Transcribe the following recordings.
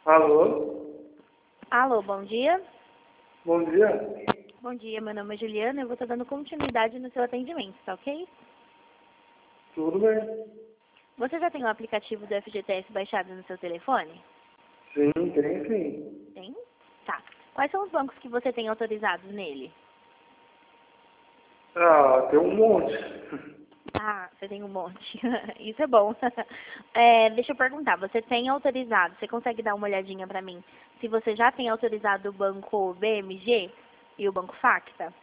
Alô? Alô, bom dia. Bom dia. Bom dia, meu nome é Juliana, eu vou estar dando continuidade no seu atendimento, tá ok? Tudo bem? Você já tem o aplicativo do FGTS baixado no seu telefone? Sim, tem sim. Tem? Tá. Quais são os bancos que você tem autorizados nele? Ah, tem um monte. Ah, você tem um monte. Isso é bom. Deixa eu perguntar, você tem autorizado, você consegue dar uma olhadinha pra mim, se você já tem autorizado o banco BMG e o banco Facta?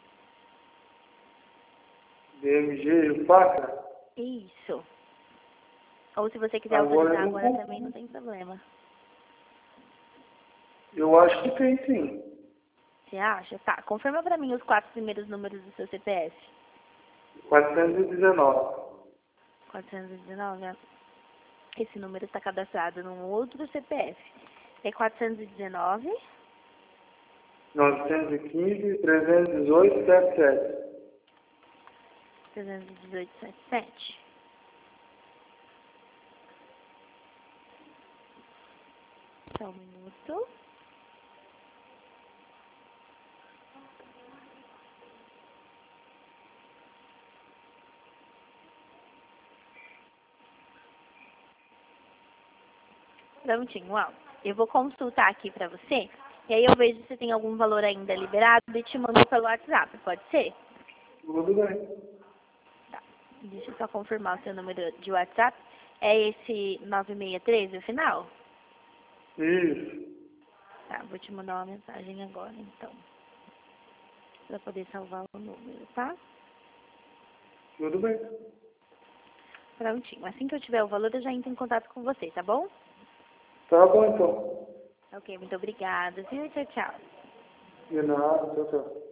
BMG e faca? Isso. Ou se você quiser Agora autorizar eu não agora também, não consigo. tem problema. Eu acho que tem sim. Você acha? Tá. Confirma pra mim os 4 primeiros números do seu CPF. 419. 419, né? Esse número está cadastrado num outro CPF. É 419, 915, 318, 77. 31877. Só um minuto. Prontinho, ó. Eu vou consultar aqui pra você. E aí eu vejo se tem algum valor ainda liberado e te mando pelo WhatsApp. Pode ser? Tudo bem. Tá. Deixa eu só confirmar o seu número de WhatsApp. É esse 9613 o final? Isso. Tá, vou te mandar uma mensagem agora, então. Pra poder salvar o número, tá? Tudo bem. Prontinho. Assim que eu tiver o valor, eu já entro em contato com você, tá bom? Tá bom então. Ok, muito obrigada. Viu? Tchau, tchau. De nada, tchau, tchau.